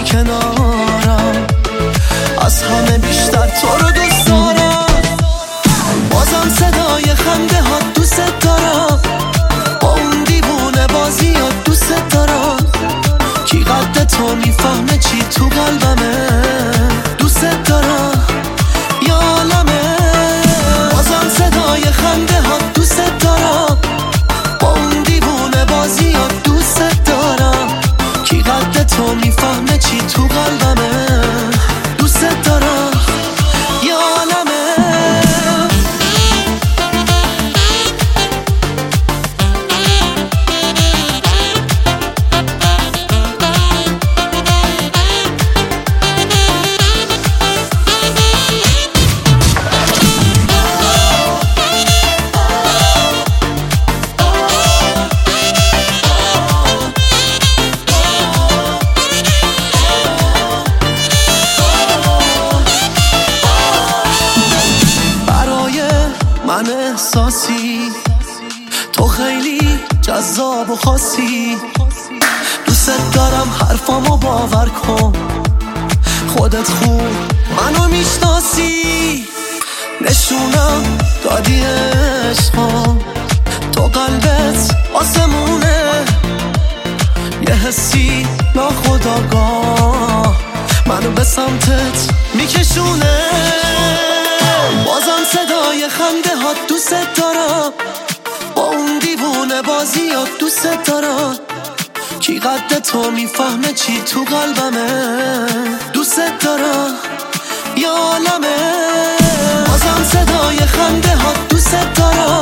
کنارم، از همه بیشتر تو رو دوست دارم. بازم صدای خنده ها دوست دارم، با اون دیوونه بازی ها دوست دارم. کی قد تو میفهمه چی تو قلبمه، دوست دارم یا عالمه. بازم صدای خنده ها دوست دارم، با اون دیوونه بازی ها دوست دارم. کی قد تو میفهمه چی تو قلبمه، دوست دارم یا عالمه. من احساسی تو خیلی جذاب و خاصی، دوست دارم حرفامو باور کن، خودت خوب منو میشناسی. نشونم دادی عشقم، تو قلبت آسمونه، یه حسی ناخودآگاه منو به سمتت میکشونه. بازم صدای خنده ها دوست دارم، با اون دیوونه بازی ها دوست دارم. کی قد تو میفهمه چی تو قلبمه، دوست دارم یا عالمه. بازم صدای خنده ها دوست دارم،